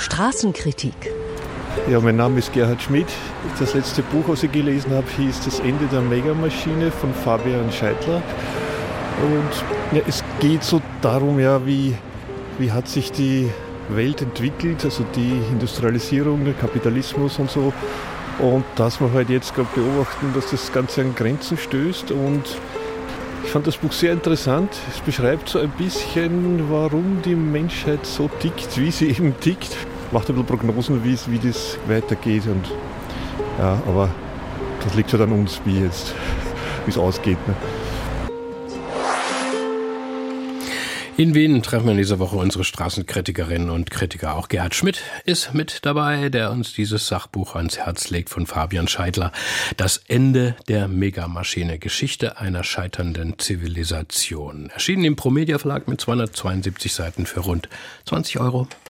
Straßenkritik. Ja, mein Name ist Gerhard Schmidt. Das letzte Buch, was ich gelesen habe, hieß Das Ende der Megamaschine von Fabian Scheidler. Und ja, es geht so darum, ja, wie hat sich die Welt entwickelt, also die Industrialisierung, der Kapitalismus und so. Und dass wir halt jetzt gerade beobachten, dass das Ganze an Grenzen stößt. Und ich fand das Buch sehr interessant. Es beschreibt so ein bisschen, warum die Menschheit so tickt, wie sie eben tickt. Macht ein bisschen Prognosen, wie das weitergeht. Und ja, aber das liegt halt an uns, wie es ausgeht. Ne? In Wien treffen wir in dieser Woche unsere Straßenkritikerinnen und Kritiker. Auch Gerhard Schmidt ist mit dabei, der uns dieses Sachbuch ans Herz legt von Fabian Scheidler. Das Ende der Megamaschine. Geschichte einer scheiternden Zivilisation. Erschienen im Promedia Verlag mit 272 Seiten für rund 20 €.